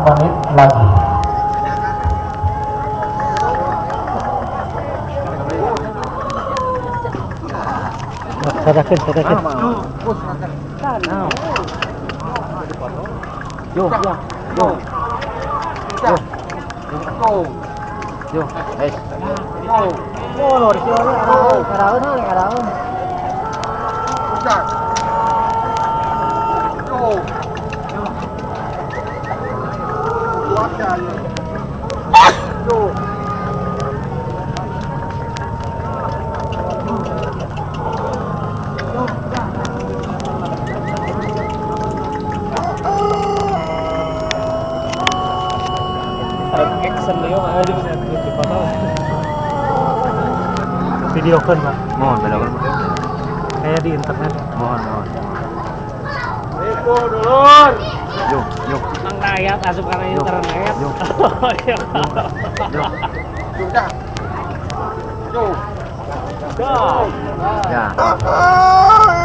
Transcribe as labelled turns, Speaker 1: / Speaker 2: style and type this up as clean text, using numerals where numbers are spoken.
Speaker 1: menit lagi.
Speaker 2: Sadakin. Yo.
Speaker 1: Video kan Pak?
Speaker 2: Mohon, belokan.
Speaker 1: Kayak di internet.
Speaker 2: Mohon.
Speaker 3: Itu dulur.
Speaker 2: Yo.
Speaker 3: Mang Dayat asup karena internet.
Speaker 2: Yo.
Speaker 3: Sudah. Yo.
Speaker 2: Ya.